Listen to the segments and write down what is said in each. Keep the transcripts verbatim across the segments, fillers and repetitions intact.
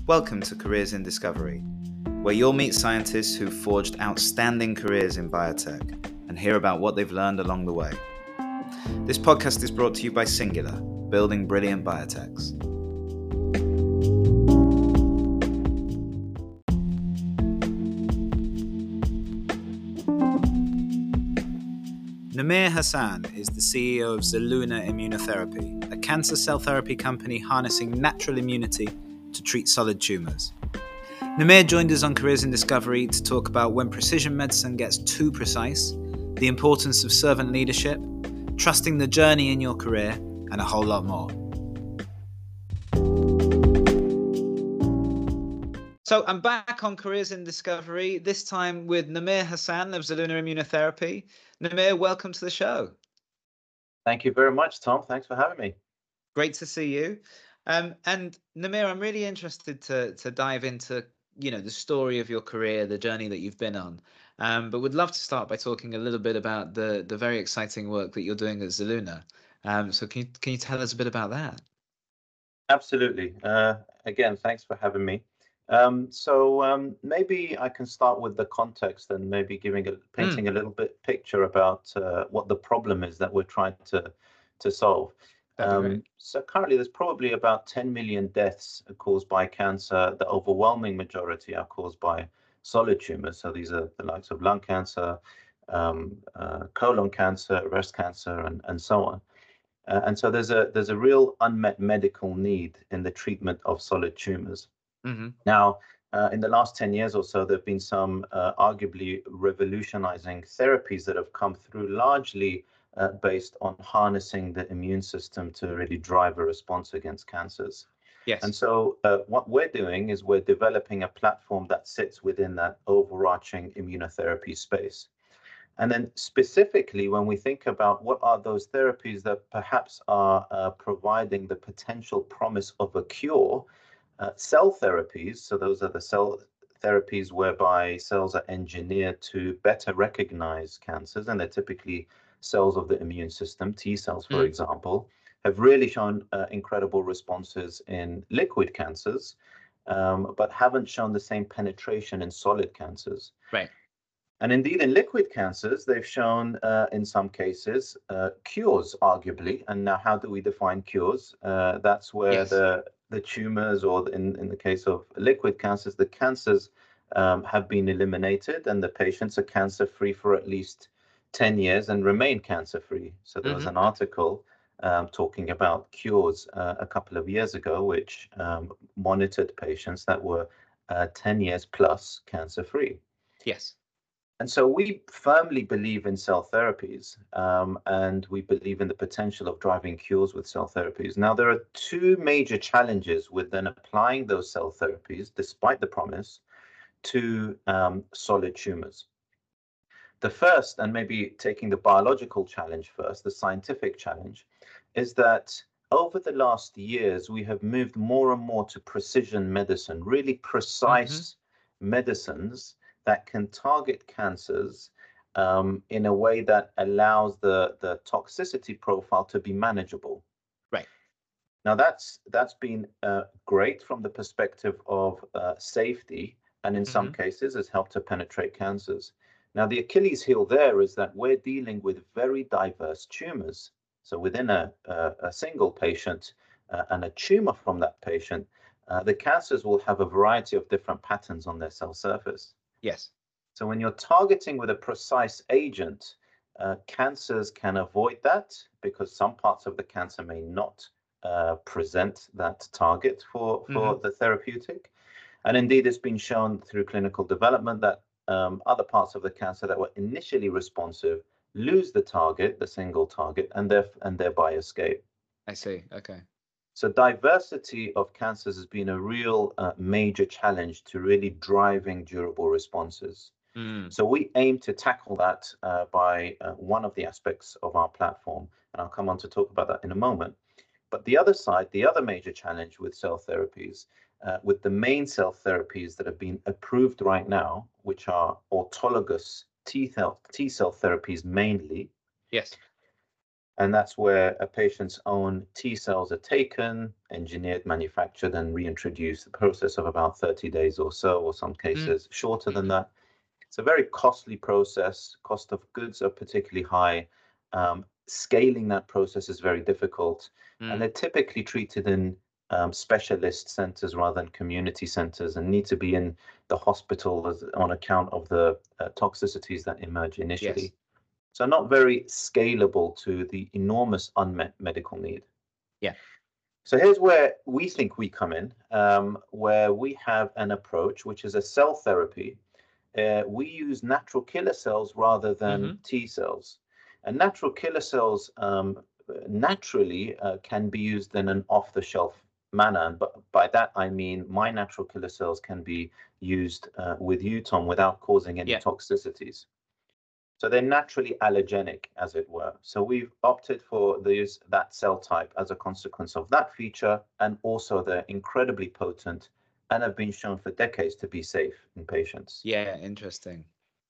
Welcome to Careers in Discovery, where you'll meet scientists who've forged outstanding careers in biotech and hear about what they've learned along the way. This podcast is brought to you by Singular, building brilliant biotechs. Namir Hassan is the C E O of Zelluna Immunotherapy, a cancer cell therapy company harnessing natural immunity to treat solid tumours. Namir joined us on Careers in Discovery to talk about when precision medicine gets too precise, the importance of servant leadership, trusting the journey in your career, and a whole lot more. So I'm back on Careers in Discovery, this time with Namir Hassan of Zelluna Immunotherapy. Namir, welcome to the show. Thank you very much, Tom. Thanks for having me. Great to see you. Um, and Namir, I'm really interested to to dive into, you know, the story of your career, the journey that you've been on. Um, but would love to start by talking a little bit about the the very exciting work that you're doing at Zelluna. Um, so can you can you tell us a bit about that? Absolutely. Uh, again, thanks for having me. Um, so um, maybe I can start with the context and maybe giving a, painting Mm. a little bit picture about uh, what the problem is that we're trying to to solve. That'd be Um, great. so currently, there's probably about ten million deaths caused by cancer. The overwhelming majority are caused by solid tumors. So these are the likes of lung cancer, um, uh, colon cancer, breast cancer, and and so on. Uh, and so there's a there's a real unmet medical need in the treatment of solid tumors. Mm-hmm. Now, uh, in the last ten years or so, there have been some uh, arguably revolutionizing therapies that have come through, largely uh, based on harnessing the immune system to really drive a response against cancers. Yes. And so uh, what we're doing is we're developing a platform that sits within that overarching immunotherapy space. And then specifically, when we think about what are those therapies that perhaps are uh, providing the potential promise of a cure, uh, cell therapies, so those are the cell therapies whereby cells are engineered to better recognize cancers, and they're typically cells of the immune system, T cells, for Mm. example, have really shown uh, incredible responses in liquid cancers, um, but haven't shown the same penetration in solid cancers. Right. And indeed, in liquid cancers, they've shown uh, in some cases uh, cures, arguably. And now, how do we define cures? Uh, that's where Yes. the the tumors, or in, in the case of liquid cancers, the cancers um, have been eliminated and the patients are cancer-free for at least ten years and remain cancer-free. So there was Mm-hmm. an article um, talking about cures uh, a couple of years ago, which um, monitored patients that were uh, ten years plus cancer-free. Yes. And so we firmly believe in cell therapies, um, and we believe in the potential of driving cures with cell therapies. Now, there are two major challenges with then applying those cell therapies, despite the promise, to um, solid tumors. The first, and maybe taking the biological challenge first, the scientific challenge, is that over the last years, we have moved more and more to precision medicine, really precise mm-hmm. medicines that can target cancers um, in a way that allows the, the toxicity profile to be manageable. Right. Now, that's that's been uh, great from the perspective of uh, safety, and in mm-hmm. some cases has helped to penetrate cancers. Now, the Achilles heel there is that we're dealing with very diverse tumors. So within a, a, a single patient uh, and a tumor from that patient, uh, the cancers will have a variety of different patterns on their cell surface. Yes. So when you're targeting with a precise agent, uh, cancers can avoid that because some parts of the cancer may not uh, present that target for, for mm-hmm. the therapeutic. And indeed, it's been shown through clinical development that um, other parts of the cancer that were initially responsive lose the target, the single target, and, theref- and thereby escape. I see. Okay. So diversity of cancers has been a real uh, major challenge to really driving durable responses. Mm. So we aim to tackle that uh, by uh, one of the aspects of our platform, and I'll come on to talk about that in a moment. But the other side, the other major challenge with cell therapies, uh, with the main cell therapies that have been approved right now, which are autologous T cell, T cell therapies mainly. Yes. And that's where a patient's own T cells are taken, engineered, manufactured, and reintroduced. The process of about thirty days or so, or some cases mm. shorter than that. It's a very costly process. Cost of goods are particularly high. Um, scaling that process is very difficult. Mm. And they're typically treated in um, specialist centers rather than community centers, and need to be in the hospital as, on account of the uh, toxicities that emerge initially. Yes. So not very scalable to the enormous unmet medical need. Yeah. So here's where we think we come in, um, where we have an approach, which is a cell therapy. Uh, we use natural killer cells rather than mm-hmm. T cells. And natural killer cells um, naturally uh, can be used in an off-the-shelf manner. But by that, I mean my natural killer cells can be used uh, with you, Tom, without causing any yeah. toxicities. So they're naturally allergenic, as it were. So we've opted for these, that cell type as a consequence of that feature, and also they're incredibly potent and have been shown for decades to be safe in patients. Yeah, interesting.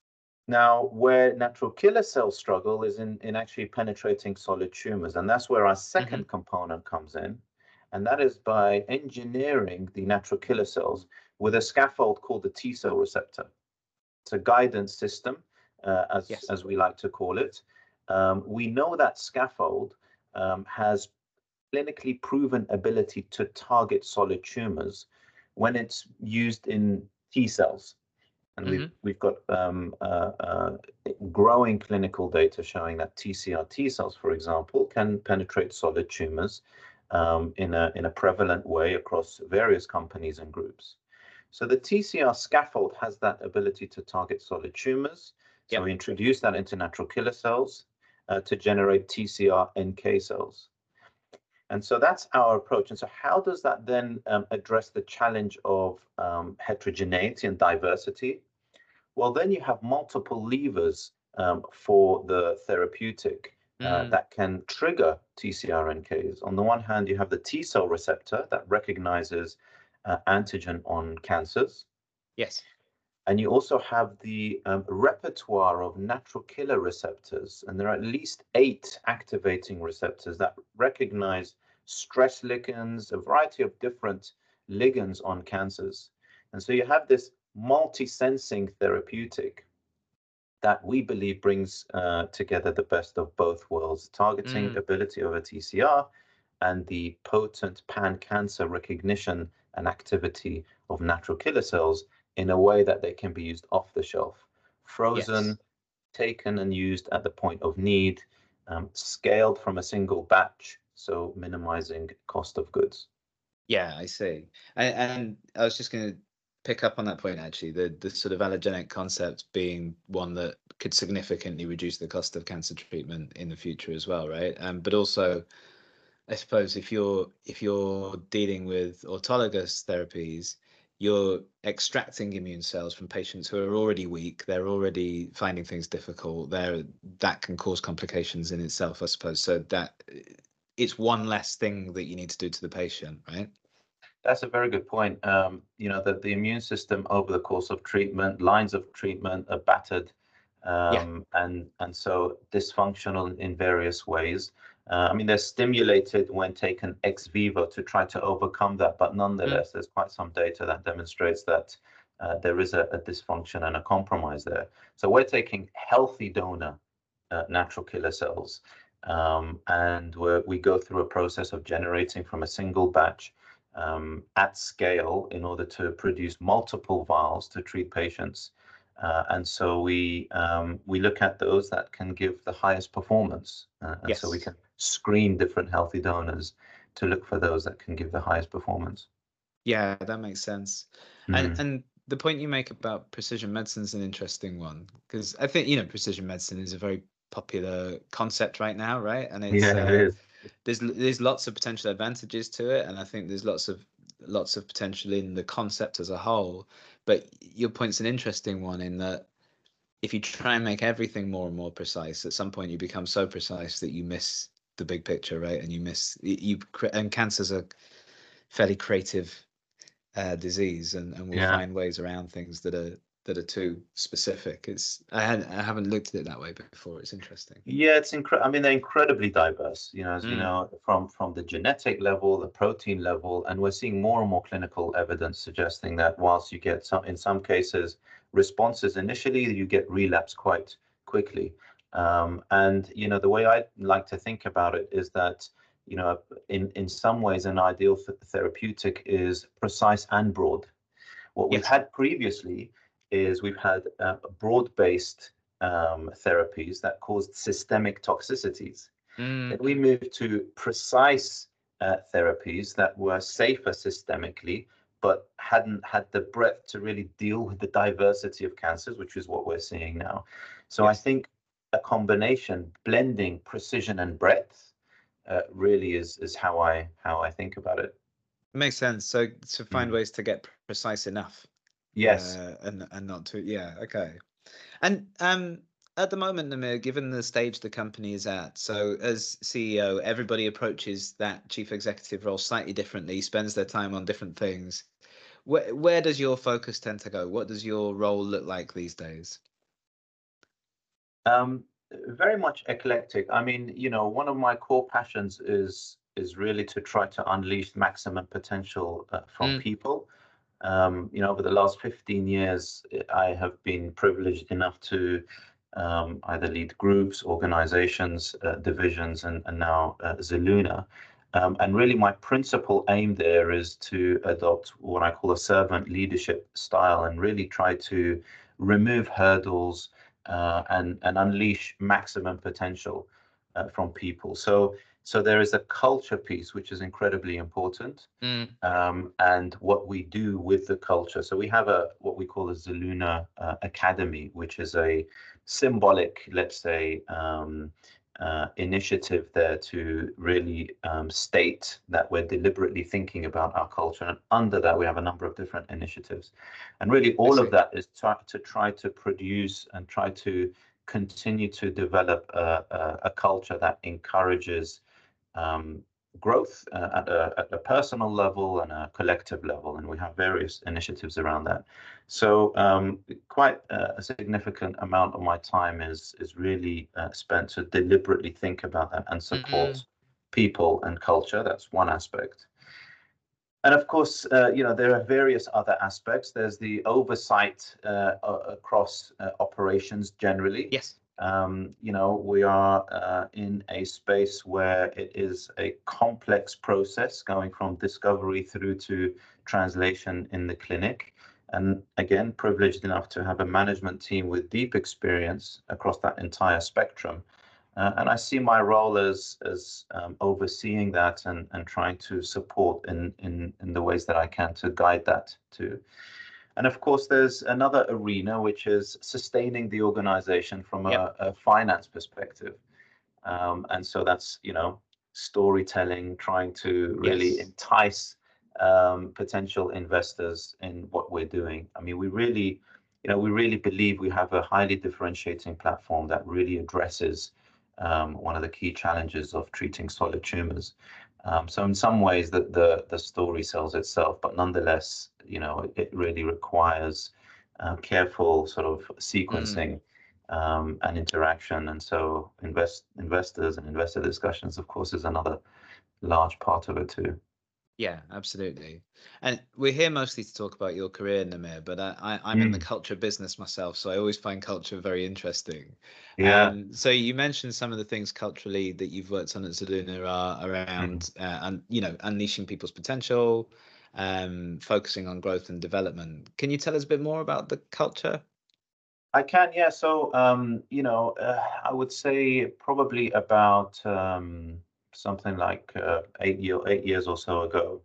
Now, where natural killer cells struggle is in, in actually penetrating solid tumors, and that's where our second mm-hmm. component comes in, and that is by engineering the natural killer cells with a scaffold called the T cell receptor. It's a guidance system. Uh, as, yes. as we like to call it. Um, we know that scaffold um, has clinically proven ability to target solid tumors when it's used in T cells. And mm-hmm. we've, we've got um, uh, uh, growing clinical data showing that T C R T cells, for example, can penetrate solid tumors um, in, a, in a prevalent way across various companies and groups. So the T C R scaffold has that ability to target solid tumors. So yep. we introduce that into natural killer cells uh, to generate T C R N K cells. And so that's our approach. And so how does that then um, address the challenge of um, heterogeneity and diversity? Well, then you have multiple levers um, for the therapeutic uh, mm. that can trigger T C R N Ks. On the one hand, you have the T cell receptor that recognizes uh, antigen on cancers. Yes. And you also have the um, repertoire of natural killer receptors. And there are at least eight activating receptors that recognize stress ligands, a variety of different ligands on cancers. And so you have this multi-sensing therapeutic that we believe brings uh, together the best of both worlds, targeting mm. ability over T C R and the potent pan-cancer recognition and activity of natural killer cells in a way that they can be used off the shelf, frozen, yes. taken and used at the point of need, um, scaled from a single batch, so minimizing cost of goods. Yeah, I see. And, and I was just going to pick up on that point, actually, the, the sort of allergenic concept being one that could significantly reduce the cost of cancer treatment in the future as well, right? Um, but also, I suppose if you're if you're dealing with autologous therapies, you're extracting immune cells from patients who are already weak. They're already finding things difficult. There, that can cause complications in itself, I suppose. So that it's one less thing that you need to do to the patient, right? That's a very good point. Um, you know, that the immune system over the course of treatment, lines of treatment are battered, um, yeah. and and so dysfunctional in various ways. Uh, I mean, they're stimulated when taken ex vivo to try to overcome that, but nonetheless, mm. there's quite some data that demonstrates that uh, there is a, a dysfunction and a compromise there. So we're taking healthy donor uh, natural killer cells, um, and we're, we go through a process of generating from a single batch um, at scale in order to produce multiple vials to treat patients. Uh, and so we um, we look at those that can give the highest performance. Uh, and yes. so we can screen different healthy donors to look for those that can give the highest performance. Yeah, that makes sense. Mm. And and the point you make about precision medicine is an interesting one, because I think, you know, precision medicine is a very popular concept right now, right? And it's, yeah, it uh, is. There's there's lots of potential advantages to it, and I think there's lots of lots of potential in the concept as a whole. But your point's an interesting one in that if you try and make everything more and more precise, at some point you become so precise that you miss the big picture, right? And you miss you and cancer's a fairly creative uh, disease, and and we'll yeah. find ways around things that are that are too specific. It's I hadn't I haven't looked at it that way before. It's interesting. Yeah, it's incredible. I mean, they're incredibly diverse, you know, as you Mm. know, from from the genetic level, the protein level, and we're seeing more and more clinical evidence suggesting that whilst you get some, in some cases, responses initially, you get relapse quite quickly. Um, and you know, the way I like to think about it is that, you know, in in some ways, an ideal th therapeutic is precise and broad. What we've Yes. had previously is we've had uh, broad-based um, therapies that caused systemic toxicities. Mm. Then we moved to precise uh, therapies that were safer systemically, but hadn't had the breadth to really deal with the diversity of cancers, which is what we're seeing now. So I Yes. think a combination, blending precision and breadth, uh, really is is how I how I think about it. Makes sense. So to find Mm. ways to get precise enough, Yes. uh, and and not too. Yeah. Okay. And um, at the moment, Namir, given the stage the company is at, so as C E O, everybody approaches that chief executive role slightly differently, spends their time on different things. Where where does your focus tend to go? What does your role look like these days? Um, Very much eclectic. I mean, you know, one of my core passions is is really to try to unleash maximum potential uh, from Mm. people. Um, you know, over the last fifteen years, I have been privileged enough to um, either lead groups, organizations, uh, divisions, and, and now uh, Zelluna. Um, and really, my principal aim there is to adopt what I call a servant leadership style and really try to remove hurdles uh, and, and unleash maximum potential uh, from people. So, so there is a culture piece, which is incredibly important, Mm. um, and what we do with the culture. So we have a what we call a Zelluna uh, Academy, which is a symbolic, let's say, um, uh, initiative there to really um, state that we're deliberately thinking about our culture. And under that, we have a number of different initiatives. And really, I all of see. that is try, to try to produce and try to continue to develop a, a, a culture that encourages um, growth uh, at, a, at a personal level and a collective level, and we have various initiatives around that. So um, quite uh, a significant amount of my time is is really uh, spent to deliberately think about that and Mm. support people and culture. That's one aspect. And of course, uh, you know, there are various other aspects. There's the oversight uh, across uh, operations generally. Yes. Um, you know, we are uh, in a space where it is a complex process going from discovery through to translation in the clinic. And again, privileged enough to have a management team with deep experience across that entire spectrum. Uh, and I see my role as as um, overseeing that and and trying to support in in in the ways that I can to guide that too. And of course, there's another arena which is sustaining the organization from Yep. a, a finance perspective. Um, and so that's, you know, storytelling, trying to really Yes. entice um, potential investors in what we're doing. I mean, we really, you know, we really believe we have a highly differentiating platform that really addresses um, one of the key challenges of treating solid tumors. Um, so in some ways, the, the the story sells itself, but nonetheless, you know, it, it really requires uh, careful sort of Mm. sequencing um, and interaction. And so invest investors and investor discussions, of course, is another large part of it too. Yeah, absolutely. And we're here mostly to talk about your career, Namir, but I, I, I'm in the Mm, culture business myself, so I always find culture very interesting. yeah. Um, so you mentioned some of the things culturally that you've worked on at Zelluna are Mm. around, uh, and you know, unleashing people's potential, um, focusing on growth and development. Can you tell us a bit more about the culture? I can, yeah. So, um, you know, uh, I would say probably about um, something like uh, eight year, eight years or so ago.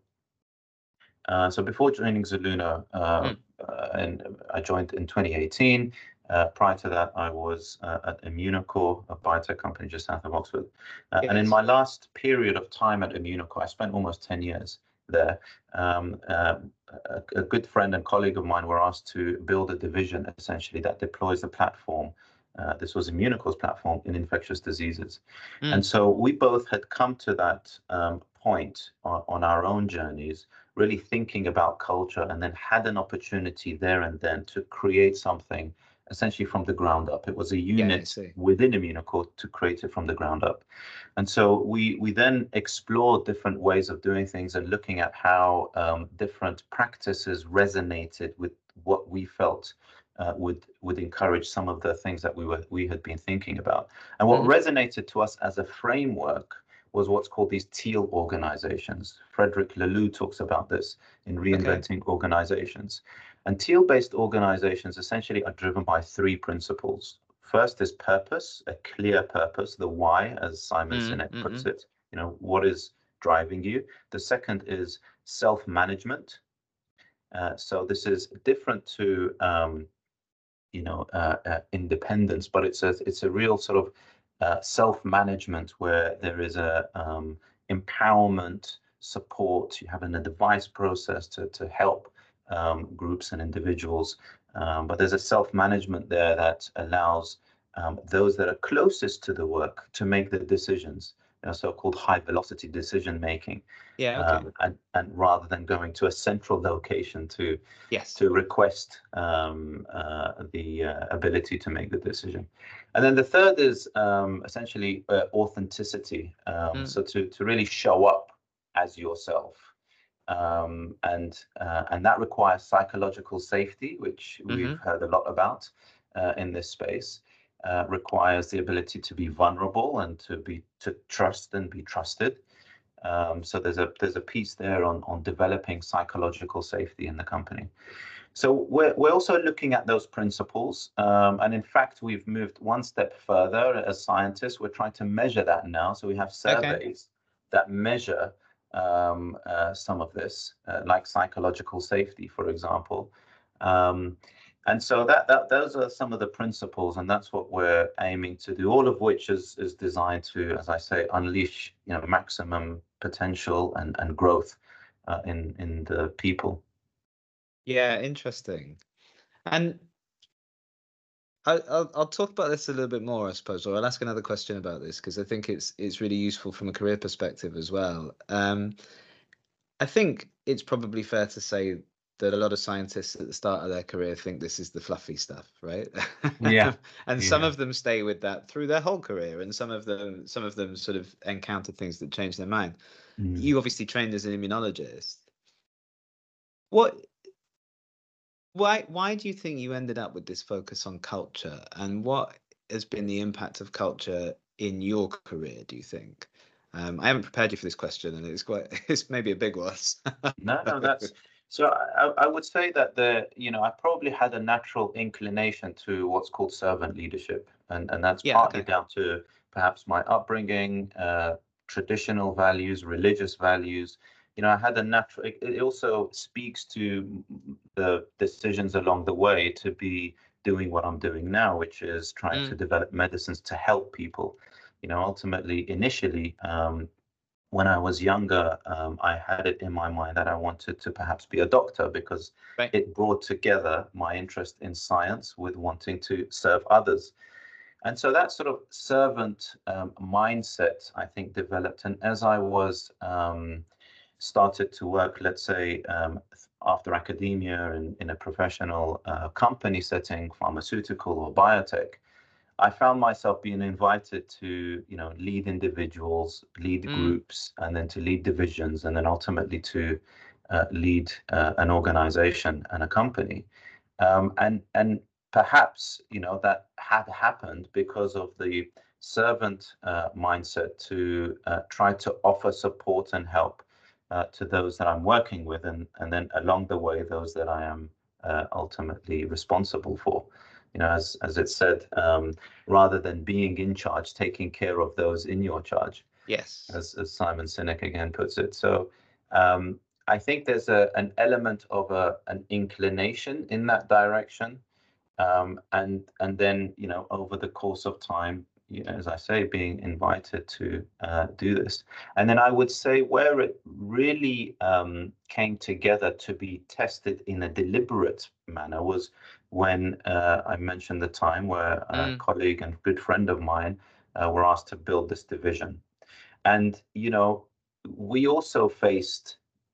Uh, so before joining Zelluna, uh, Mm. uh, and I joined in twenty eighteen. Uh, prior to that, I was uh, at Immunocore, a biotech company just south of Oxford. Uh, and in Yes. my last period of time at Immunocore, I spent almost ten years there. Um, uh, a, a good friend and colleague of mine were asked to build a division essentially that deploys the platform. Uh, this was Immunocore's platform in infectious diseases. And Mm. so we both had come to that um, point on, on our own journeys really thinking about culture, and then had an opportunity there and then to create something essentially from the ground up. It was a Yeah, I unit see. within Immunocore to create it from the ground up. And so we we then explored different ways of doing things and looking at how um, different practices resonated with what we felt uh, would would encourage some of the things that we were we had been thinking about. And what Mhm. resonated to us as a framework was what's called these teal organizations. Frederick Laloux talks about this in Okay. Reinventing Organizations. And teal-based organizations essentially are driven by three principles. First is purpose, a clear purpose, the why, as Simon Mm, Sinek puts mm-mm. it. You know, what is driving you? The second is self-management. Uh, so this is different to um, you know uh, uh, independence, but it's a it's a real sort of uh, self-management where there is a um, empowerment, support. You have an advice process to to help um, groups and individuals, um, but there's a self-management there that allows um, those that are closest to the work to make the decisions, you know, so-called high velocity decision making, Yeah, okay. um, and and rather than going to a central location to Yes. to request um, uh, the uh, ability to make the decision. And then the third is um, essentially uh, authenticity. Um, Mm, so to, to really show up as yourself. Um, and uh, and that requires psychological safety, which we've mm-hmm. heard a lot about uh, in this space. Uh, requires the ability to be vulnerable and to be to trust and be trusted. Um, so there's a there's a piece there on on developing psychological safety in the company. So we're, we're also looking at those principles. Um, and in fact, we've moved one step further as scientists. We're trying to measure that now. So we have Okay. surveys that measure um, uh, some of this, uh, like psychological safety, for example. Um, and so that, that those are some of the principles, and that's what we're aiming to do, all of which is, is designed to, as I say, unleash you know, maximum potential and, and growth uh, in, in the people. Yeah, interesting. And I, I'll I'll talk about this a little bit more, I suppose, or I'll ask another question about this because I think it's it's really useful from a career perspective as well. Um, I think it's probably fair to say that a lot of scientists at the start of their career think this is the fluffy stuff, right? Yeah, And some yeah. of them stay with that through their whole career, and some of them some of them sort of encounter things that change their mind. Mm. You obviously trained as an immunologist. What why why do you think you ended up with this focus on culture, and what has been the impact of culture in your career, do you think? Um, I haven't prepared you for this question, and it's quite it's maybe a big one. No, no, that's so I, I would say that the, you know, I probably had a natural inclination to what's called servant leadership. And, and that's Yeah, partly okay. down to perhaps my upbringing, uh, traditional values, religious values. You know, I had a natural, it, it also speaks to the decisions along the way to be doing what I'm doing now, which is trying to Mm, develop medicines to help people. You know, ultimately, initially, um, when I was younger, um, I had it in my mind that I wanted to perhaps be a doctor because right. it brought together my interest in science with wanting to serve others. And so that sort of servant um, mindset, I think, developed. And as I was um, started to work, let's say, um, after academia and in a professional uh, company setting, pharmaceutical or biotech, I found myself being invited to, you know, lead individuals, lead Mm, groups, and then to lead divisions, and then ultimately to uh, lead uh, an organization and a company. Um, and and perhaps, you know, that had happened because of the servant uh, mindset to uh, try to offer support and help uh, to those that I'm working with, and and then along the way those that I am uh, ultimately responsible for. You know, as as it said, um, rather than being in charge, taking care of those in your charge, yes. as, as Simon Sinek again puts it. So um, I think there's a an element of a an inclination in that direction, um, and and then you know over the course of time, you know, as I say, being invited to uh, do this, and then I would say where it really um, came together to be tested in a deliberate manner was when uh, I mentioned the time where a Mm, colleague and good friend of mine uh, were asked to build this division. And, you know, we also faced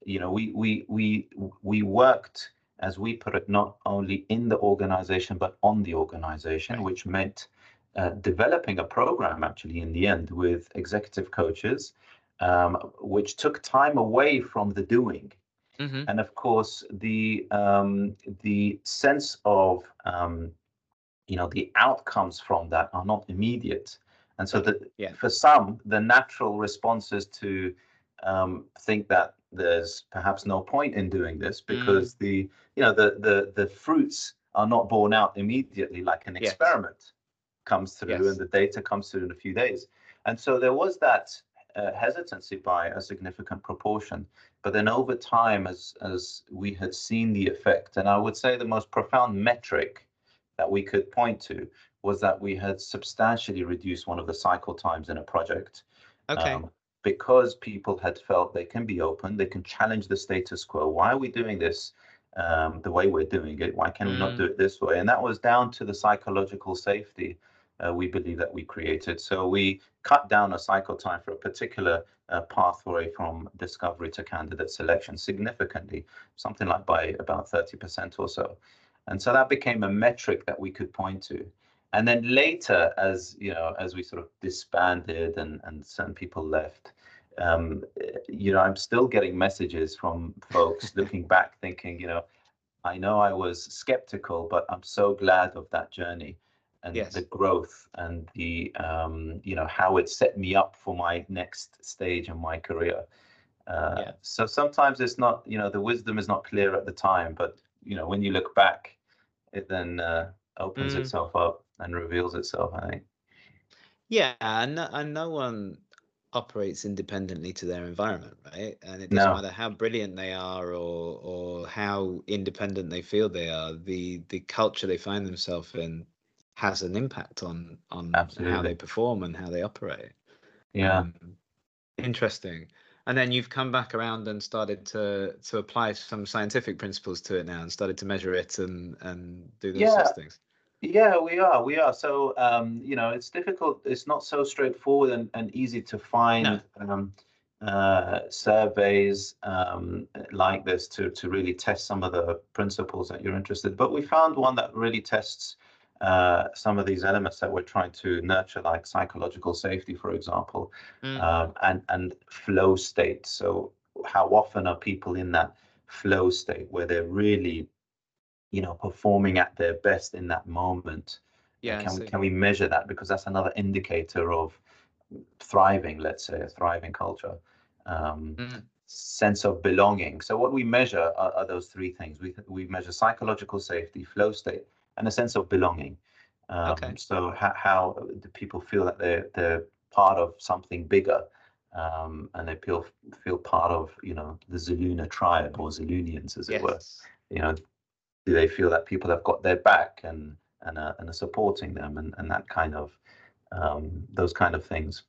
you know, we we we we worked, as we put it, not only in the organization but on the organization, Right. which meant uh, developing a program actually in the end with executive coaches, um, which took time away from the doing. Mm-hmm. And of course, the um, the sense of um, you know the outcomes from that are not immediate, and so that Yeah. for some, the natural response is to um, think that there's perhaps no point in doing this Mm. because the you know the the the fruits are not borne out immediately like an Yes. experiment comes through and Yes. the data comes through in a few days. And so there was that uh, hesitancy by a significant proportion. But then over time, as as we had seen the effect, and I would say the most profound metric that we could point to was that we had substantially reduced one of the cycle times in a project. Okay. Um, because people had felt they can be open, they can challenge the status quo. Why are we doing this um, the way we're doing it? Why can we not do Mm. it this way? And that was down to the psychological safety uh, we believe that we created. So we cut down a cycle time for a particular uh, pathway from discovery to candidate selection significantly, something like by about thirty percent or so. And so that became a metric that we could point to. And then later, as you know, as we sort of disbanded and, and some people left, um, you know, I'm still getting messages from folks looking back, thinking, you know, I know I was skeptical, but I'm so glad of that journey and the Yes. growth and the um, you know how it set me up for my next stage in my career. Uh, Yeah. so sometimes it's not, you know, the wisdom is not clear at the time, but you know when you look back, it then uh, opens Mm. itself up and reveals itself, I think. Yeah, and no, and no one operates independently to their environment, right? And it doesn't No, matter how brilliant they are or or how independent they feel they are, the the culture they find themselves in has an impact on on how they absolutely. perform and how they operate. Yeah. Um, Interesting. And then you've come back around and started to to apply some scientific principles to it now and started to measure it and and do those sorts Yeah. of things. Yeah, we are. We are. So, um, you know, it's difficult. It's not so straightforward and, and easy to No. find um, uh, surveys um, like this to, to really test some of the principles that you're interested. But we found one that really tests uh, some of these elements that we're trying to nurture, like psychological safety, for example, Mm. um, and and flow state. So, how often are people in that flow state where they're really you know, performing at their best in that moment? Uh, Yeah, I can we see. can we measure that? Because that's another indicator of thriving, let's say, a thriving culture. Um, Mm. sense of belonging. So what we measure are, are those three things. We we measure psychological safety, flow state, and a sense of belonging. Um, Okay. so how, how do people feel that they're they're part of something bigger, um, and they feel feel part of you know the Zeluna tribe or Zelunians, as it were. Yes. You know, do they feel that people have got their back and and are, and are supporting them and, and that kind of um, those kind of things.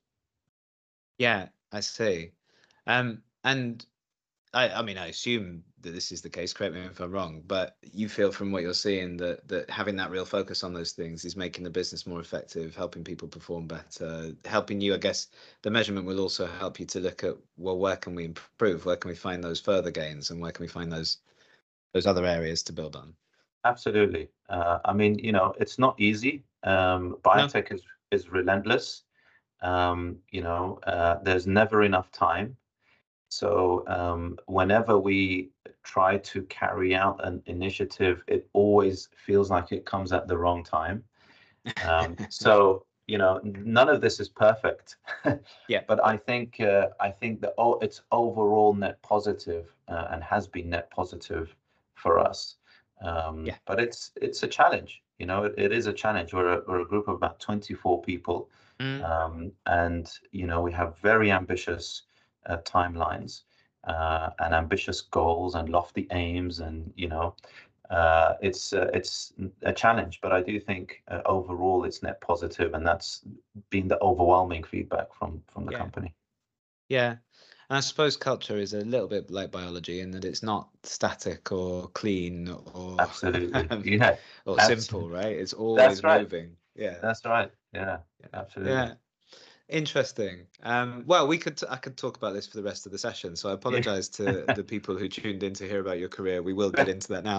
Yeah, I see. Um, and I, I mean, I assume that this is the case. Correct me if I'm wrong, but you feel from what you're seeing that that having that real focus on those things is making the business more effective, helping people perform better, helping you. I guess the measurement will also help you to look at, well, where can we improve? Where can we find those further gains, and where can we find those those other areas to build on? Absolutely. Uh, I mean, you know, it's not easy. Um, No. biotech is is relentless. Um, you know, uh, there's never enough time. So um, whenever we try to carry out an initiative, it always feels like it comes at the wrong time. Um, so you know, none of this is perfect, Yeah. but I think uh, I think that oh, it's overall net positive uh, and has been net positive for us. Um, Yeah. but it's it's a challenge. You know, it, it is a challenge. We're a, we're a group of about twenty-four people, Mm. um, and you know we have very ambitious uh, timelines uh, and ambitious goals and lofty aims, and you know uh, it's uh, it's a challenge, but I do think uh, overall it's net positive, and that's been the overwhelming feedback from from the Yeah. company. Yeah. And I suppose culture is a little bit like biology in that it's not static or clean or Absolutely, yeah, or that's simple, right? It's that's always right, moving. Yeah. that's right, yeah, Yeah. absolutely. Yeah. Interesting. Um, well, we could I could talk about this for the rest of the session, so I Yeah. apologize to the people who tuned in to hear about your career. We will get into that now.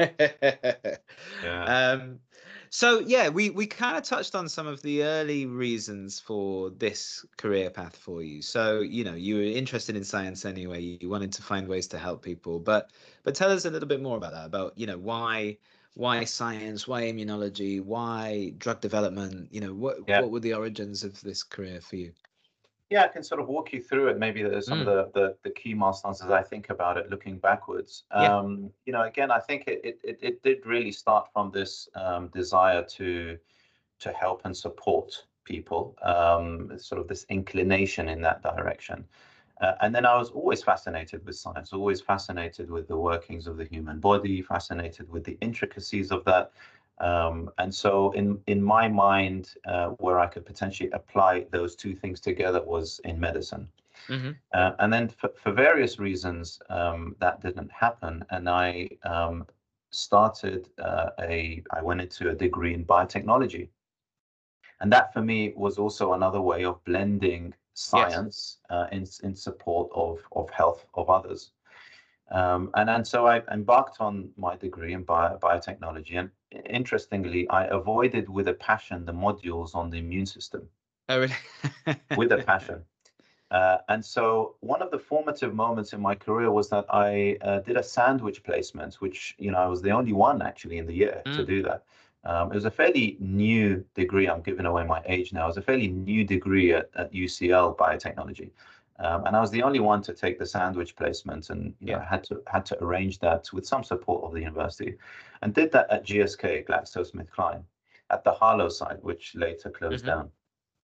Yeah. um, so yeah, we we kind of touched on some of the early reasons for this career path for you. So, you know, you were interested in science anyway. You wanted to find ways to help people, but but tell us a little bit more about that, about, you know, why why science, why immunology, why drug development? You know, what Yeah. what were the origins of this career for you? Yeah, I can sort of walk you through it. Maybe there's some of Mm, the, the the key milestones as I think about it, looking backwards. yeah. Um, you know, again, I think it it it it did really start from this um, desire to to help and support people, um, sort of this inclination in that direction. Uh, and then I was always fascinated with science, always fascinated with the workings of the human body, fascinated with the intricacies of that. Um, and so, in in my mind, uh, where I could potentially apply those two things together was in medicine. Hmm. Uh, and then, for, for various reasons, um, that didn't happen, and I um, started uh, a. I went into a degree in biotechnology, and that for me was also another way of blending Yes. science uh, in, in support of, of health of others. Um, and, and so I embarked on my degree in bio, biotechnology. And interestingly, I avoided with a passion the modules on the immune system, Oh, really? with a passion. Uh, and so one of the formative moments in my career was that I uh, did a sandwich placement, which, you know, I was the only one actually in the year to Mm, do that. Um, it was a fairly new degree. I'm giving away my age now. It was a fairly new degree at, at U C L biotechnology. Um, and I was the only one to take the sandwich placement, and you know yeah. I had to had to arrange that with some support of the university, and did that at G S K, GlaxoSmithKline, at the Harlow site, which later closed Hmm. down.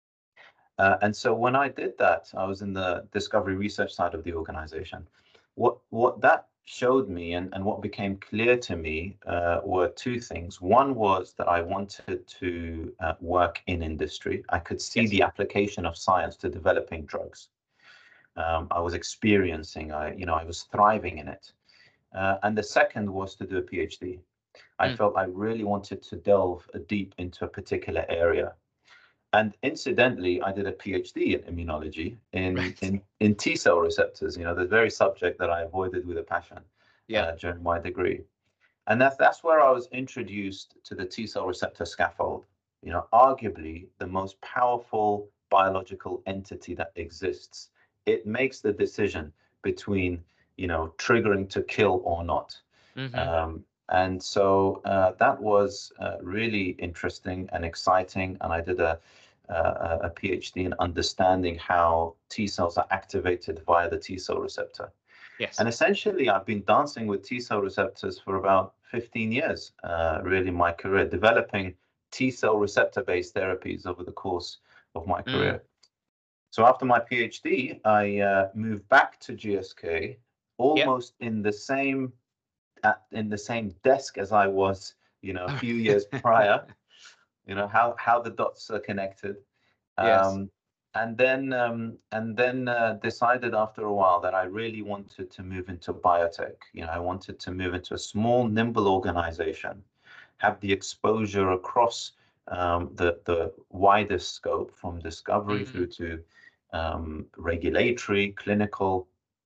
Uh, and so when I did that, I was in the discovery research side of the organization. What what that showed me, and, and what became clear to me uh, were two things. One was that I wanted to uh, work in industry. I could see Yes. the application of science to developing drugs. Um, I was experiencing, I you know, I was thriving in it. Uh, and the second was to do a PhD. I Mm. felt I really wanted to delve deep into a particular area. And incidentally, I did a PhD in immunology in, Right. in, in T cell receptors, you know, the very subject that I avoided with a passion Yeah. uh, during my degree. And that's, that's where I was introduced to the T cell receptor scaffold, you know, arguably the most powerful biological entity that exists. It makes the decision between, you know, triggering to kill or not. Hmm. Um, and so uh, that was uh, really interesting and exciting. And I did a, a, a PhD in understanding how T cells are activated via the T cell receptor. Yes. And essentially, I've been dancing with T cell receptors for about fifteen years, uh, really, my career, developing T cell receptor based therapies over the course of my Mm. career. So after my PhD, I uh, moved back to G S K, Yeah. almost in the same at, in the same desk as I was, you know, a few years prior. You know how how the dots are connected. Yes. Um, and then um, and then uh, decided after a while that I really wanted to move into biotech. You know, I wanted to move into a small, nimble organization, have the exposure across um, the the widest scope from discovery Mm. through to um, regulatory, clinical,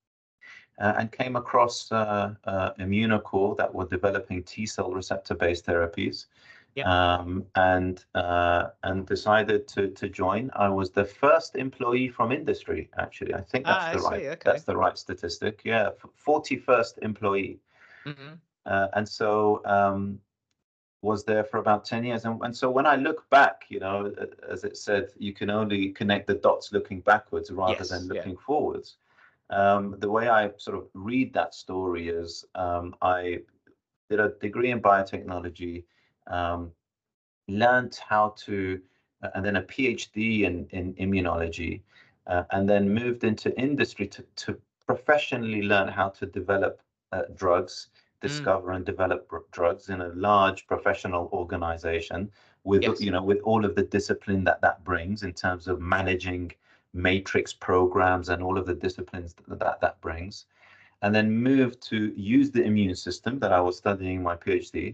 uh, and came across uh, uh, Immunocore that were developing T cell receptor based therapies, Yeah. um, and uh, and decided to to join. I was the first employee from industry. Actually, I think that's Ah, I the right see. Okay. that's the right statistic. Yeah, forty-first employee, Hmm. uh, and so um, was there for about ten years. And, and so when I look back, you know, as it said, you can only connect the dots looking backwards rather than Yes. Yeah. looking forwards. Um, the way I sort of read that story is um, I did a degree in biotechnology, um, learned how to, uh, and then a PhD in, in immunology, uh, and then moved into industry to, to professionally learn how to develop uh, drugs, Mm. discover and develop drugs in a large professional organization with, Yes. you know, with all of the discipline that that brings in terms of managing matrix programs and all of the disciplines that that, that brings. And then moved to use the immune system that I was studying my PhD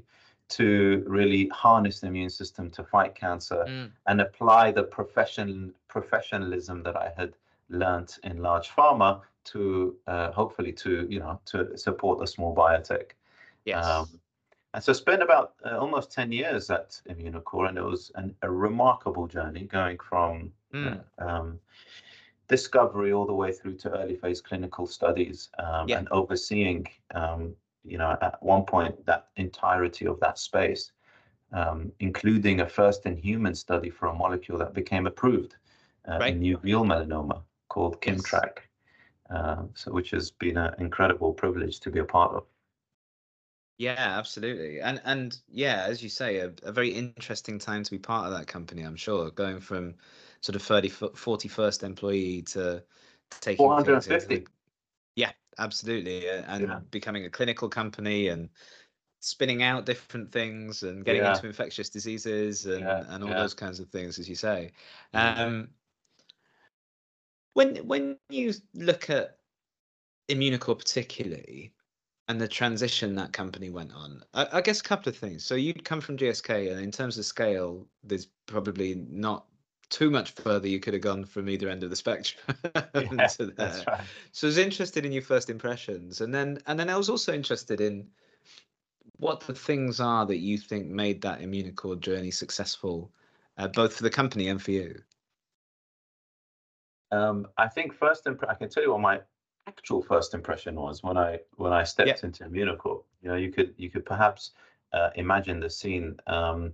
to really harness the immune system to fight cancer Mm. and apply the profession professionalism that I had learnt in large pharma to uh, hopefully to you know to support a small biotech. Yes. Um, and so spent about uh, almost ten years at Immunocore, and it was an, a remarkable journey going from Mm. uh, um, discovery all the way through to early phase clinical studies, um, Yeah. and overseeing, um, you know, at one point that entirety of that space, um, including a first in human study for a molecule that became approved uh, Right. in uveal melanoma called Yes. Kimmtrak. Uh, so which has been an incredible privilege to be a part of. Yeah, absolutely. And and yeah, as you say, a, a very interesting time to be part of that company, I'm sure, going from sort of thirty, forty-first employee to taking things into the four hundred fifty. yeah, absolutely, uh, and Yeah. becoming a clinical company and spinning out different things and getting Yeah. into infectious diseases and Yeah. and all Yeah. those kinds of things, as you say. Mm. Um, when when you look at Immunocore particularly, and the transition that company went on, I, I guess a couple of things. So you'd come from G S K, and in terms of scale, there's probably not too much further you could have gone from either end of the spectrum Yeah, to there. that's right. So I was interested in your first impressions, and then and then I was also interested in what the things are that you think made that Immunocore journey successful, uh, both for the company and for you. Um, I think first imp- I can tell you what my actual first impression was when I when I Yeah. stepped into Immunocore. You know, you could you could perhaps uh, imagine the scene. Um,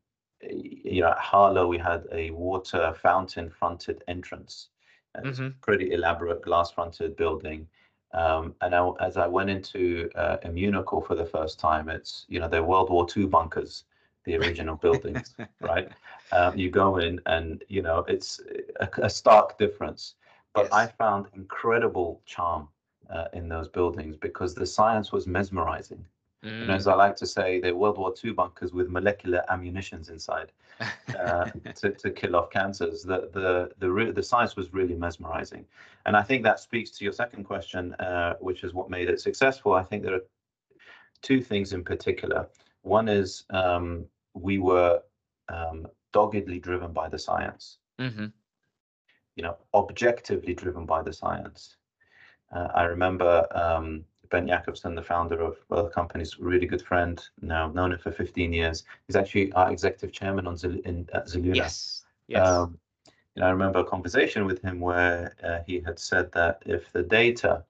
y- you know, at Harlow we had a water fountain fronted entrance. And it's Mm-hmm. pretty elaborate glass fronted building. Um, and I, as I went into uh, Immunocore for the first time, it's you know they're World War Two bunkers, the original buildings, right? Um, you go in and you know it's a, a stark difference. But I Yes. found incredible charm uh, in those buildings because the science was mesmerizing. And as Mm. I like to say, they're World War Two bunkers with molecular ammunitions inside uh, to, to kill off cancers. The the the re- the science was really mesmerizing, and I think that speaks to your second question, uh, which is what made it successful. I think there are two things in particular. One is um, we were um, doggedly driven by the science. Mm-hmm. You know, objectively driven by the science. Uh, I remember um, Ben Jacobson, the founder of well, the company's really good friend. Now known him for fifteen years. He's actually our executive chairman on Zil- in, at Zelluna. Yes. Yes. Um, and I remember a conversation with him where uh, he had said that if the data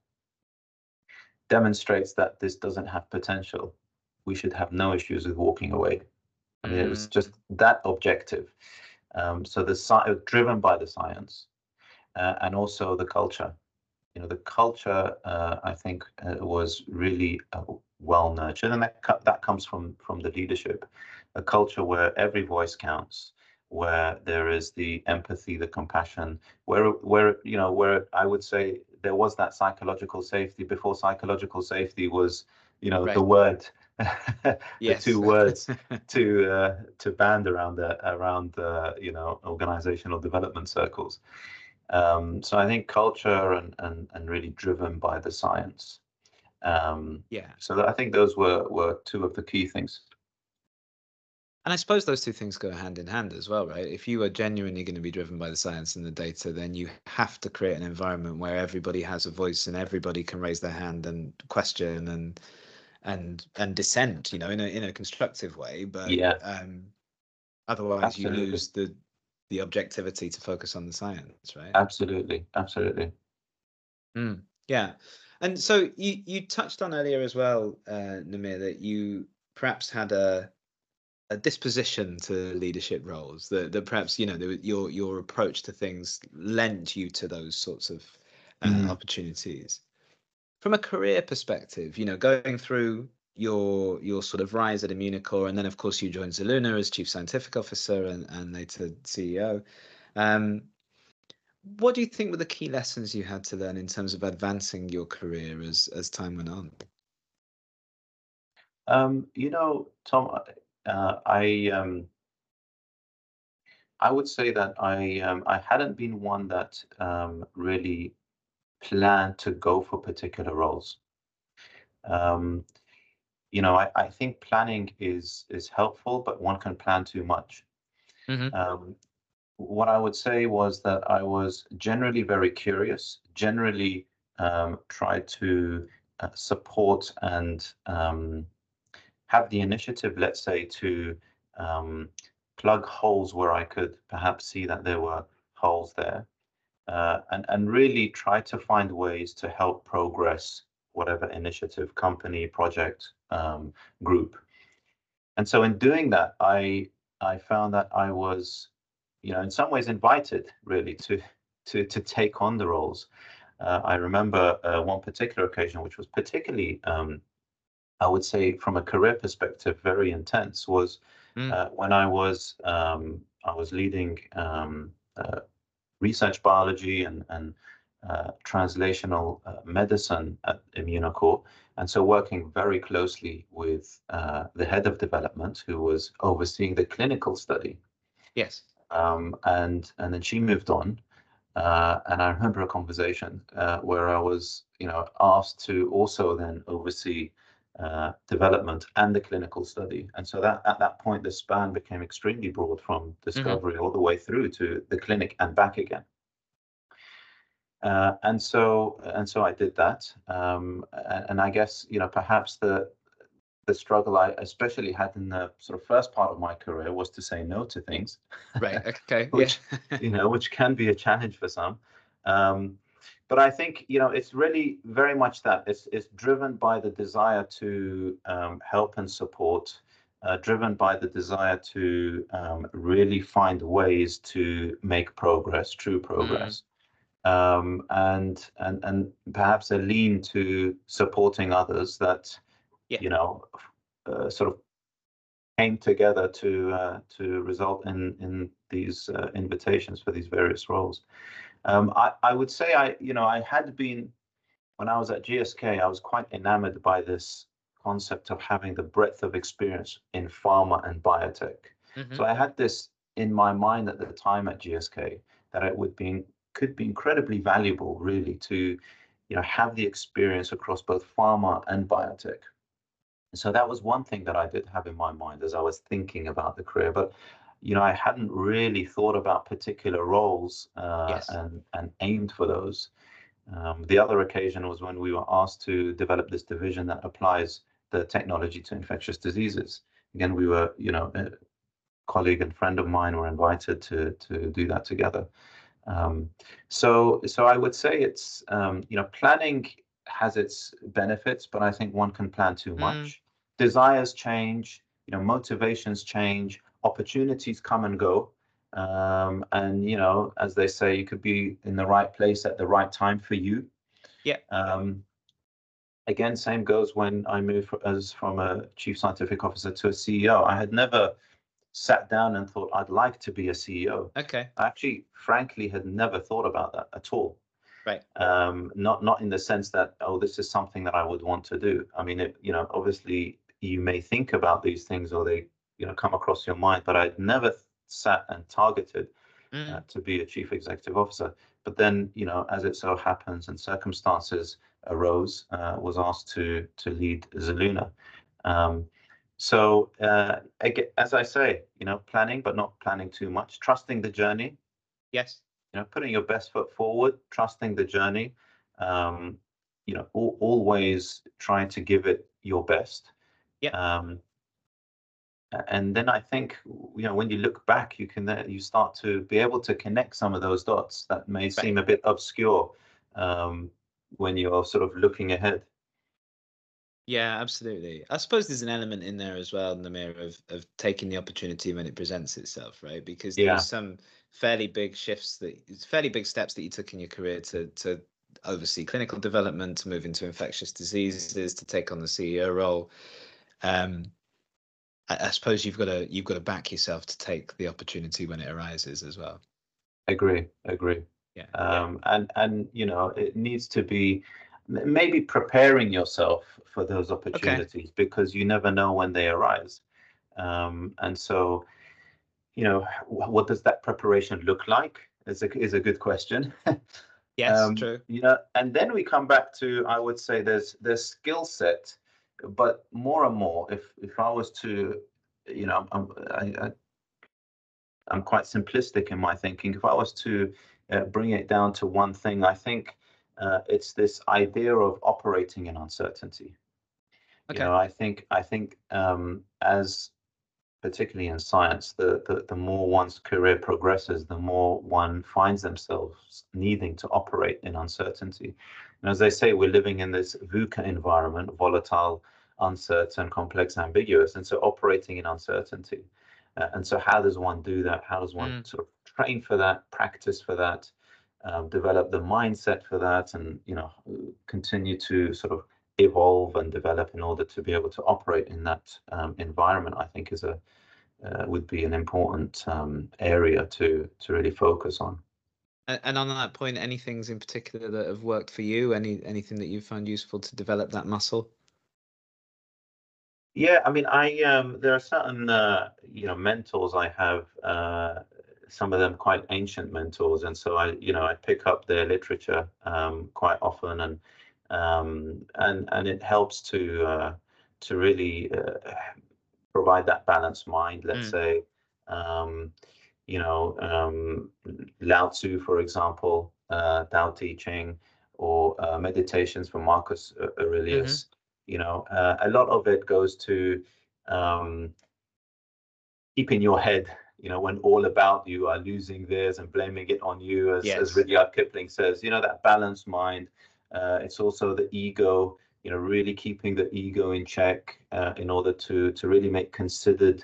demonstrates that this doesn't have potential, we should have no issues with walking away. I mean, it was Mm. just that objective. Um, so the sci- driven by the science uh, and also the culture. You know, the culture uh, I think uh, was really uh, well nurtured, and that co- that comes from from the leadership, a culture where every voice counts, where there is the empathy, the compassion, where where you know where I would say there was that psychological safety before psychological safety was you know the Right. word, the Yes. two words to uh, to band around the around the you know organizational development circles. Um, so I think culture and, and, and really driven by the science. Um, Yeah. so that I think those were, were two of the key things. And I suppose those two things go hand in hand as well, right? If you are genuinely going to be driven by the science and the data, then you have to create an environment where everybody has a voice and everybody can raise their hand and question and and and dissent, you know, in a in a constructive way. But Yeah, um, otherwise, you absolutely, lose the the objectivity to focus on the science, right? absolutely, absolutely. Mm, yeah. And so you you touched on earlier as well, uh, Namir, that you perhaps had a a disposition to leadership roles that, that perhaps you know the, your your approach to things lent you to those sorts of uh, Mm. opportunities from a career perspective, you know, going through your your sort of rise at Immunocore, and then of course you joined Zelluna as chief scientific officer and, and later C E O. um, what do you think were the key lessons you had to learn in terms of advancing your career as as time went on? Um, you know, Tom, uh, I um, I would say that I um, I hadn't been one that um, really planned to go for particular roles. Um, you know, I, I think planning is is helpful, but one can plan too much. Mm-hmm. Um, what I would say was that I was generally very curious, generally um, tried to uh, support and um, have the initiative, let's say, to um, plug holes where I could perhaps see that there were holes there, uh, and, and really try to find ways to help progress whatever initiative, company, project, um, group. And so in doing that, I I found that I was, you know, in some ways invited really to to to take on the roles. Uh, I remember uh, one particular occasion, which was particularly, um, I would say, from a career perspective, very intense, was Mm. uh, when I was um, I was leading um, uh, research biology and and uh, translational uh, medicine at Immunocore, and so working very closely with uh, the head of development, who was overseeing the clinical study. Yes. Um, and and then she moved on, uh, and I remember a conversation uh, where I was, you know, asked to also then oversee uh, development and the clinical study. And so that at that point, the span became extremely broad from Mm-hmm. discovery all the way through to the clinic and back again. Uh, and so and so I did that. Um, and, and I guess, you know, perhaps the the struggle I especially had in the sort of first part of my career was to say no to things, Right. Okay. Yeah. which, you know, which can be a challenge for some. Um, but I think, you know, it's really very much that it's it's driven by the desire to um, help and support, uh, driven by the desire to um, really find ways to make progress, true Mm. progress, um, and and and perhaps a lean to supporting others that, Yeah. you know, uh, sort of came together to uh, to result in in these uh, invitations for these various roles. Um, I I would say I you know I had been, when I was at G S K, I was quite enamored by this concept of having the breadth of experience in pharma and biotech. Mm-hmm. So I had this in my mind at the time at G S K, that it would be could be incredibly valuable, really, to, you know, have the experience across both pharma and biotech. So that was one thing that I did have in my mind as I was thinking about the career. But, you know, I hadn't really thought about particular roles uh, Yes. and and aimed for those. Um, the other occasion was when we were asked to develop this division that applies the technology to infectious diseases. Again, we were, you know, a colleague and friend of mine were invited to to do that together. Um, so, so I would say it's, um, you know, planning has its benefits, but I think one can plan too Mm. much. Desires change, you know, motivations change, opportunities come and go. Um, and, you know, as they say, you could be in the right place at the right time for you. Yeah. Um, again, same goes when I moved as from a chief scientific officer to a C E O. I had never sat down and thought I'd like to be a C E O. Okay. I actually, frankly, had never thought about that at all. Right. Um, not not in the sense that, oh, this is something that I would want to do. I mean, it, you know, obviously you may think about these things or they, you know, come across your mind, but I'd never sat and targeted uh, Mm. to be a chief executive officer. But then, you know, as it so happens and circumstances arose, uh, was asked to to lead Zelluna. Um, so uh, again, as I say, you know, planning, but not planning too much, trusting the journey, Yes. you know, putting your best foot forward, trusting the journey, um, you know, al always trying to give it your best. Yeah. Um, and then I think, you know, when you look back, you can then you start to be able to connect some of those dots that may Right. seem a bit obscure um, when you're sort of looking ahead. Yeah, absolutely. I suppose there's an element in there as well, Namir, of of taking the opportunity when it presents itself, right? Because there was Yeah, some fairly big shifts that fairly big steps that you took in your career to to oversee clinical development, to move into infectious diseases, to take on the C E O role. Um, I, I suppose you've got to you've got to back yourself to take the opportunity when it arises as well. agree, agree. Yeah, yeah. Um, and and you know, it needs to be m- maybe preparing yourself for those Okay. opportunities because you never know when they arise. Um, and so, you know, wh- what does that preparation look like? Is a is a good question. Yes, Um, true. you know, and then we come back to, I would say, there's there's skill set but more and more, if if I was to, you know, I'm I, I, I'm quite simplistic in my thinking. If I was to uh, bring it down to one thing, I think uh, it's this idea of operating in uncertainty. You Okay. know, I think I think um, as particularly in science, the, the the more one's career progresses, the more one finds themselves needing to operate in uncertainty. And as they say, we're living in this VUCA environment, volatile, uncertain, complex, ambiguous, and so operating in uncertainty. Uh, and so how does one do that? How does one Mm. sort of train for that, practice for that, um, develop the mindset for that, and you know, continue to sort of evolve and develop in order to be able to operate in that um, environment, I think is a uh, would be an important um, area to to really focus on. And, and on that point, any things in particular that have worked for you? Any anything that you've found useful to develop that muscle? Yeah, I mean, I um, there are certain uh, you know mentors I have. Uh, some of them quite ancient mentors, and so I you know I pick up their literature um, quite often, and um, and and it helps to uh, to really uh, provide that balanced mind. Let's Mm. say, um, you know, um, Lao Tzu, for example, uh, Tao Te Ching, or uh, Meditations from Marcus Hmm. Aurelius. You know, uh, a lot of it goes to um, keeping your head. You know, when all about you are losing theirs and blaming it on you, as as Yes. Rudyard Kipling says. You know, that balanced mind. Uh, it's also the ego. You know, really keeping the ego in check uh, in order to to really make considered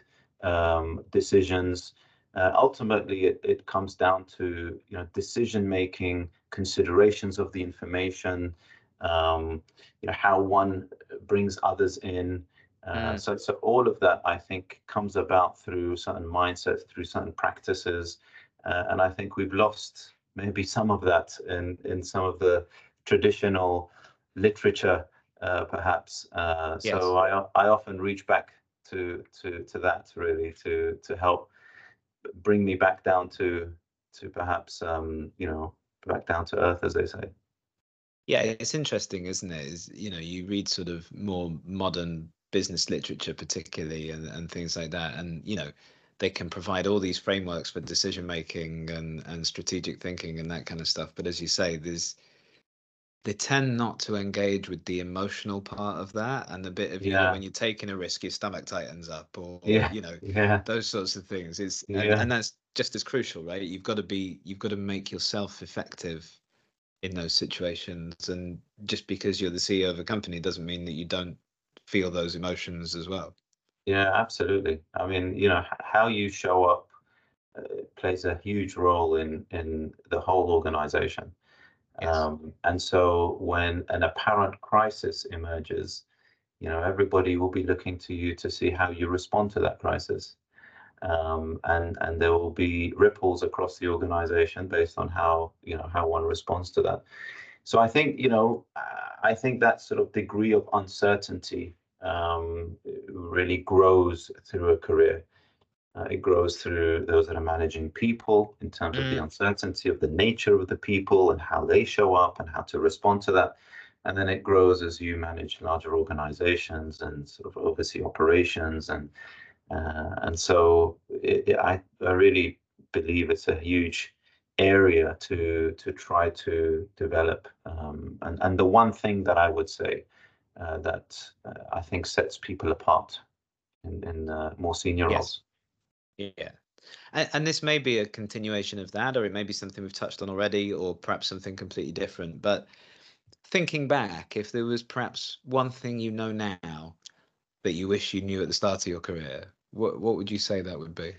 um, decisions. Uh, ultimately, it, it comes down to you know decision making, considerations of the information, um, you know how one brings others in. Uh, Mm. so, so all of that, I think, comes about through certain mindsets, through certain practices, uh, and I think we've lost maybe some of that in in some of the traditional literature, uh, perhaps. Uh, Yes. so I I often reach back to to to that really to to help bring me back down to to perhaps um, you know back down to earth, as they say. Yeah, it's interesting, isn't it? Is, you know, you read sort of more modern business literature, particularly, and, and things like that, and you know, they can provide all these frameworks for decision making and and strategic thinking and that kind of stuff. But as you say, there's they tend not to engage with the emotional part of that and the bit of, you know, Yeah, when you're taking a risk, your stomach tightens up, or, or yeah, you know, yeah, those sorts of things. It's and yeah. and that's just as crucial, right? You've got to be, you've got to make yourself effective in those situations. And just because you're the C E O of a company doesn't mean that you don't feel those emotions as well. Yeah, absolutely. I mean, you know, h- how you show up uh, plays a huge role in in the whole organization. Yes. Um, and so when an apparent crisis emerges, you know, everybody will be looking to you to see how you respond to that crisis. Um, and and there will be ripples across the organization based on how, you know, how one responds to that. So I think, you know, I think that sort of degree of uncertainty um, really grows through a career. Uh, it grows through those that are managing people in terms of the Mm. uncertainty of the nature of the people and how they show up and how to respond to that. And then it grows as you manage larger organizations and sort of oversee operations. And uh, and so it, it, I, I really believe it's a huge area to to try to develop. Um, and, and the one thing that I would say uh, that uh, I think sets people apart in, in uh, more senior Yes. roles. Yeah. And, and this may be a continuation of that, or it may be something we've touched on already, or perhaps something completely different. But thinking back, if there was perhaps one thing you know now that you wish you knew at the start of your career, what what would you say that would be?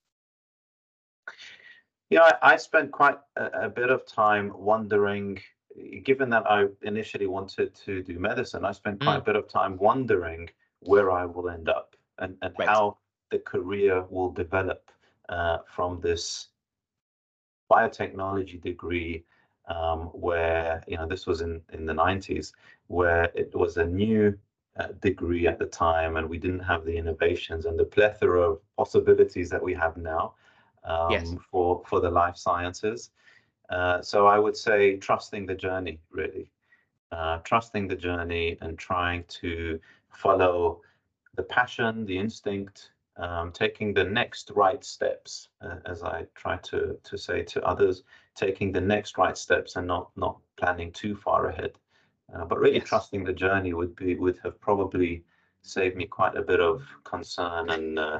Yeah, I, I spent quite a, a bit of time wondering, given that I initially wanted to do medicine, I spent quite a Mm. bit of time wondering where I will end up and, and Right. how the career will develop uh, from this biotechnology degree, um, where, you know, this was in, in the nineties, where it was a new uh, degree at the time, and we didn't have the innovations and the plethora of possibilities that we have now Yes. um, for, for the life sciences. Uh, so I would say trusting the journey, really. uh, trusting the journey and trying to follow the passion, the instinct, um, taking the next right steps, uh, as I try to to say to others, taking the next right steps and not not planning too far ahead, uh, but really Yes. trusting the journey would be would have probably saved me quite a bit of concern and uh,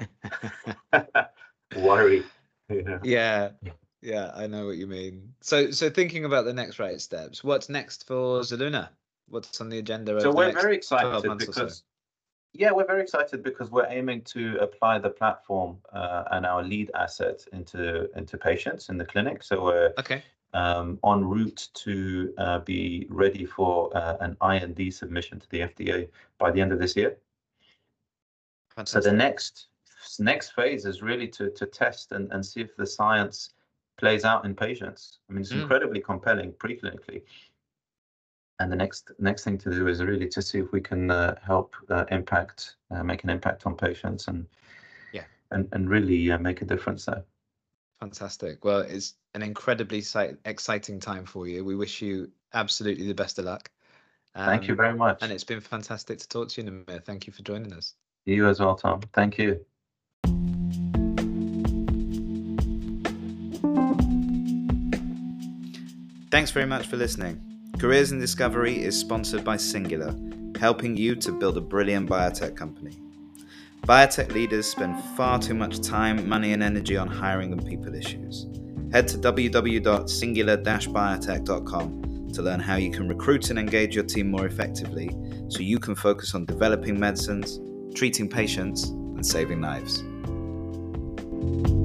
worry. Yeah. Yeah, yeah, I know what you mean. So, so thinking about the next right steps, what's next for Zelluna? What's on the agenda over So the we're next very twelve excited months or so? because, yeah, we're very excited because we're aiming to apply the platform uh, and our lead asset into into patients in the clinic. So we're Okay, um, en route to uh, be ready for uh, an I N D submission to the F D A by the end of this year. So the fantastic. next next phase is really to to test and, and see if the science plays out in patients. I mean, it's Mm. incredibly compelling preclinically. And the next next thing to do is really to see if we can uh, help uh, impact, uh, make an impact on patients, and Yeah. and and really uh, make a difference there. Fantastic. Well, it's an incredibly si- exciting time for you. We wish you absolutely the best of luck. Thank you Um, very much. and it's been fantastic to talk to you, Namir. Thank you for joining us. You as well, Tom. Thank you. Thanks very much for listening. Careers in Discovery is sponsored by Singular, helping you to build a brilliant biotech company. Biotech leaders spend far too much time, money, and energy on hiring and people issues. Head to w w w dot singular dash biotech dot com to learn how you can recruit and engage your team more effectively so you can focus on developing medicines, treating patients, and saving lives.